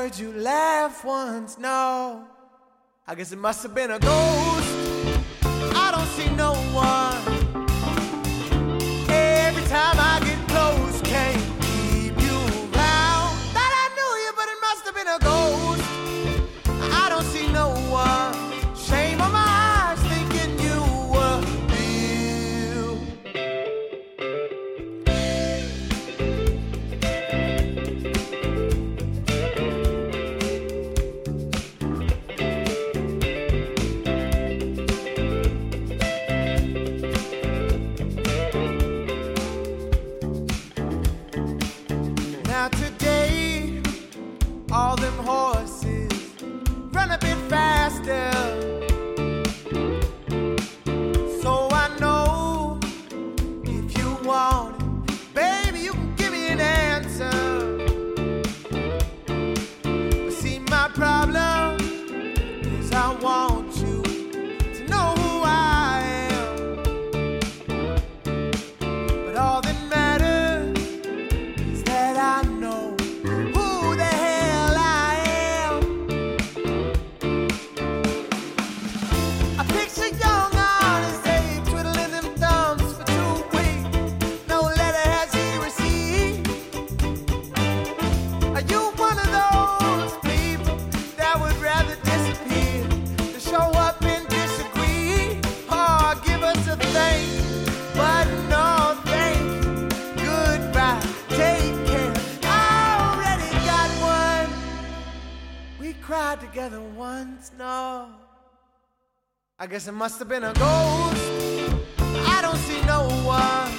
heard you laugh once, no. I guess it must have been a ghost. I don't see no one. Every time I get close, can't keep you around. Thought I knew you, but it must have been a ghost. I don't see no one. Shame on my eyes, thinking you were real. Now today, all them horses run a bit faster. So I know if you want it, baby, you can give me an answer. But see, my problem is I want you to know who I am. But all that matters is that I know who the hell I am. I picture young Honest Abe twiddling them thumbs for 2 weeks. No letter has he received. Are you one of those people that would rather disappear than show up and disagree? Or give us a thank you, but no thank you. Goodbye, take care. I already got one. We cried together once, no. I guess it must have been a ghost. I don't see no one.